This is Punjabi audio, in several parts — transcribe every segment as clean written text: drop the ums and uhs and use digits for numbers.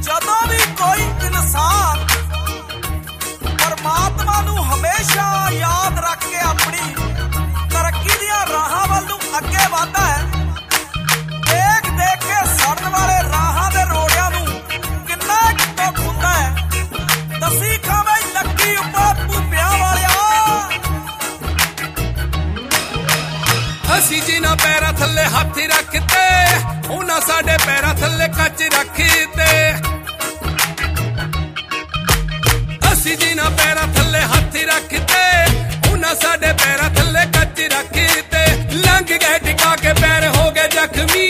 ਜਦੋਂ ਵੀ ਕੋਈ ਇਨਸਾਨ ਪਰਮਾਤਮਾ ਨੂੰ ਹਮੇਸ਼ਾ ਯਾਦ ਰੱਖ ਕੇ ਆਪਣੀ ਤਰੱਕੀ ਦੀਆਂ ਰਾਹਾਂ ਵੱਲ ਨੂੰ ਅੱਗੇ ਵਧਦਾ ਹੈ, ਦੇਖ ਦੇਖ ਕੇ ਸੜਨ ਵਾਲੇ ਰਾਹਾਂ ਦੇ ਰੋੜਿਆਂ ਨੂੰ ਕਿੰਨਾ ਦੁੱਖ ਹੁੰਦਾ ਹੈ। ਦਸੀ ਖਾਵੇਂ ਲੱਗੀ ਉੱਪਰ ਭੂਪਿਆਂ ਵਾਲਿਆ, ਅਸੀਂ ਜਿਨ੍ਹਾਂ ਪੈਰਾਂ ਥੱਲੇ ਹੱਥ ਰੱਖਤੇ ਉਹਨਾਂ ਸਾਡੇ ਪੈਰਾਂ ਥੱਲੇ ਕੱਚ ਰੱਖਤੇ। ਅਸੀਂ ਜਿਨ੍ਹਾਂ ਪੈਰਾਂ ਥੱਲੇ ਹੱਥ ਰੱਖਤੇ ਉਹਨਾਂ ਸਾਡੇ ਪੈਰਾਂ ਥੱਲੇ ਕੱਚ ਰੱਖਤੇ। ਲੰਘ ਗਏ ਟਿਕਾ ਕੇ ਪੈਰ ਹੋ ਗਏ ਜ਼ਖਮੀ,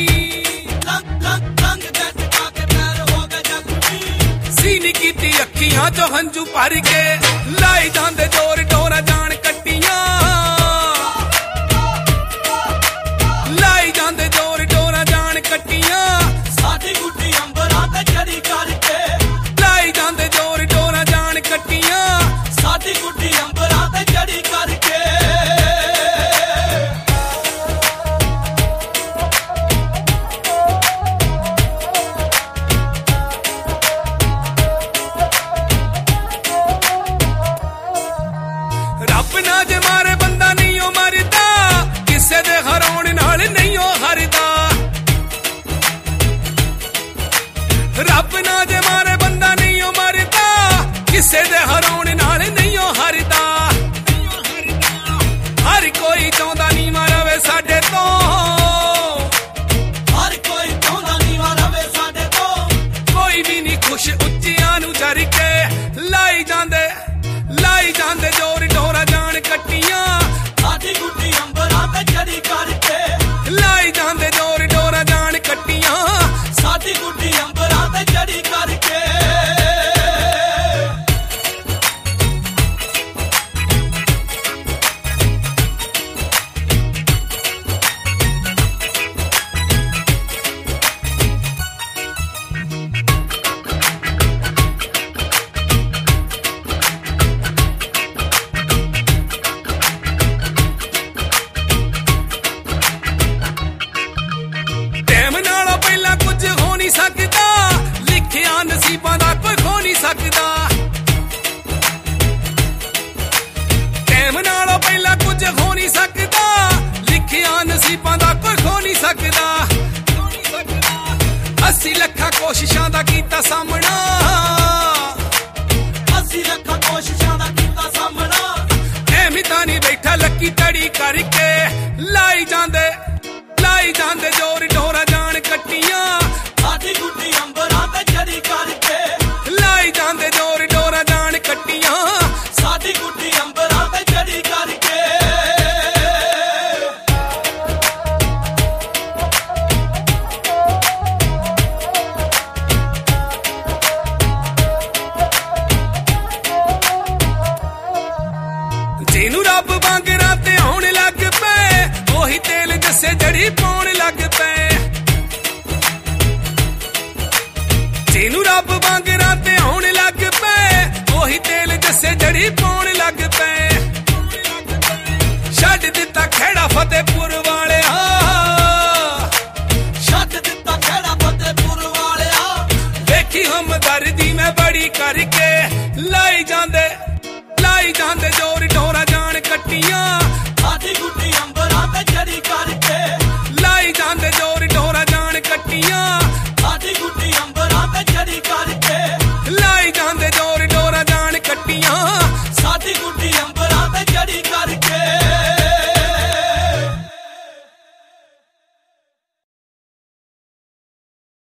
ਲੰਘ ਗਏ ਟਿਕਾ ਕੇ ਪੈਰ ਹੋ ਗਏ ਜ਼ਖਮੀ। ਸੀਨੀ ਕੀਤੀ ਅੱਖੀਆਂ ਚੋਂ ਹੰਝੂ ਭਰ ਕੇ ਲਾਈ ਜਾਂਦੇ ਜ਼ੋਰ ਡੋਰਾ ਜਾਣ ਕੱਟੀਆਂ, ਕੱਟੀਆਂ ਸਾਡੀ ਗੁੱਡੀ ਅੰਬਰਾਂ ਤੇ ਚੜੀ ਕਰਕੇ। ਲਾਈ ਜਾਂਦੇ ਜ਼ੋਰ ਡੋਰਾਂ ਜਾਣ ਕੱਟੀਆਂ ਸਾਡੀ ਗੁੱਡੀ ਅੰਬਰਾਂ ਤੇ ਚੜੀ ਕਰਕੇ। ਰੱਬ ਨਾ ਜੇ ਮਾਰੇ ਬੰਦਾ ਨਹੀਂ ਉਹ ਮਰਦਾ, ਕਿਸੇ ਦੇ ਹਰਾਉਣ ਨਾਲ ਨਹੀਂ ਉਹ ਹਾਰਦਾ। ਰੱਬ ਨਾ ਜੇ ਮਾਰੇ ਬੰਦਾ ਨਹੀਂ ਉਹ ਮਰਦਾ, ਕਿਸੇ ਦੇ ਹਰਾਉਣ ਨਾਲ ਨਹੀਂ ਉਹ ਹਾਰਦਾ। ਹਰ ਕੋਈ ਚਾਹੁੰਦਾ ਨੀਵਾਂ ਰਵੇ ਸਾਡੇ ਤੋਂ, ਹਰ ਕੋਈ ਚਾਹੁੰਦਾ ਨੀਵਾਂ ਰਵੇ ਸਾਡੇ ਤੋਂ। ਕੋਈ ਵੀ ਨਹੀਂ ਖੁਸ਼ ਉੱਚਿਆਂ ਨੂੰ ਜਰ ਕੇ ਲਾਈ ਜਾਂਦੇ ਜ਼ੋਰ ਡੋਰਾ ਜਾਣ ਕੱਟੀਆਂ ਸਾਡੀ ਗੁੱਡੀ ਅੰਬਰਾਂ ਤੇ ਚੜੀ ਕਰਕੇ। ਲਾਈ ਜਾਂਦੇ ਜ਼ੋਰ ਡੋਰਾ ਜਾਣ ਕੱਟੀਆਂ ਸਾਡੀ ਗੁੱਡੀ ਅੰਬਰਾਂ ਤੇ ਚੜੀ ਕਰਕੇ। ਟਾਈਮ ਨਾਲੋਂ ਪਹਿਲਾਂ ਕੁਝ ਹੋ ਨਹੀਂ ਸਕਦਾ, ਲਿਖਿਆ ਨਸੀਬਾਂ ਦਾ ਕੋਈ ਖੋ ਨਹੀਂ ਸਕਦਾ। ਟਾਈਮ ਨਾਲੋਂ ਪਹਿਲਾਂ ਕੁਝ ਹੋ ਨਹੀਂ ਸਕਦਾ, ਲਿਖਿਆ ਨਸੀਬਾਂ ਦਾ ਕੋਈ ਖੋ ਨਹੀਂ ਸਕਦਾ। 80 ਲੱਖਾਂ ਕੋਸ਼ਿਸ਼ਾਂ ਦਾ ਕੀਤਾ ਸਾਹਮਣਾ, 80 ਲੱਖਾਂ ਕੋਸ਼ਿਸ਼ਾਂ ਦਾ ਕੀਤਾ ਸਾਹਮਣਾ। ਐਵੇਂ ਤਾਂ ਨਹੀਂ ਬੈਠਾ ਲੱਕੀ ਤੜੀ ਕਰਕੇ। ਲਾਈ ਜਾਂਦੇ ਜ਼ੋਰ ਡੋਰਾ ਜਾਣ ਕੱਟੀਆਂ ਸਾਡੀ ਗੁੱਡੀ ਅੰਬਰਾਂ ਤੇ ਚੜੀ ਕਰਕੇ। ਲਾਈ ਜਾਂਦੇ ਜ਼ੋਰ ਡੋਰਾ ਜਾਣ ਕੱਟੀਆਂ ਸਾਡੀ ਗੁੱਡੀ ਅੰਬਰਾਂ ਤੇ ਚੜੀ ਕਰਕੇ। ਜਿਹਨੂੰ ਰੱਬ ਵਾਂਗਰਾਂ ਤੇ ਆਉਣ ਲੱਗ ਪਏ ਉਹੀ ਤੇਲ ਜੱਸੇ ਜੜੀ ਪਾਉਣ ਲੱਗ ਪਏ। ਜਿਹਨੂੰ ਰੱਬ ਵਾਂਗਰਾਂ ਤੇ ਆਉਣ ਲੱਗ ਪਏ ਉਹੀ ਤੇਲ ਜੱਸੇ ਜੜੀ ਪਾਉਣ ਲੱਗ ਪਏ। ਛੱਡ ਦਿੱਤਾ ਖਹਿੜਾ ਫਤਿਹਪੁਰ ਵਾਲਿਆ, ਛੱਡ ਦਿੱਤਾ ਖਹਿੜਾ ਫਤਿਹਪੁਰ ਵਾਲਿਆ। ਵੇਖੀ ਹਮਦਰਦੀ ਮੈਂ ਬੜੀ ਕਰਕੇ। ਲਾਈ ਜਾਂਦੇ ਜ਼ੋਰ ਡੋਰਾ ਜਾਣ ਕੱਟੀਆਂ ਸਾਡੀ ਗੁੱਡੀ ਅੰਬਰਾਂ ਤੇ ਚੜੀ ਕਰਕੇ। ਲਾਈ ਜਾਂਦੇ ਜ਼ੋਰ ਡੋਰਾ ਜਾਣ ਕੱਟੀਆਂ ਸਾਡੀ ਗੁੱਡੀ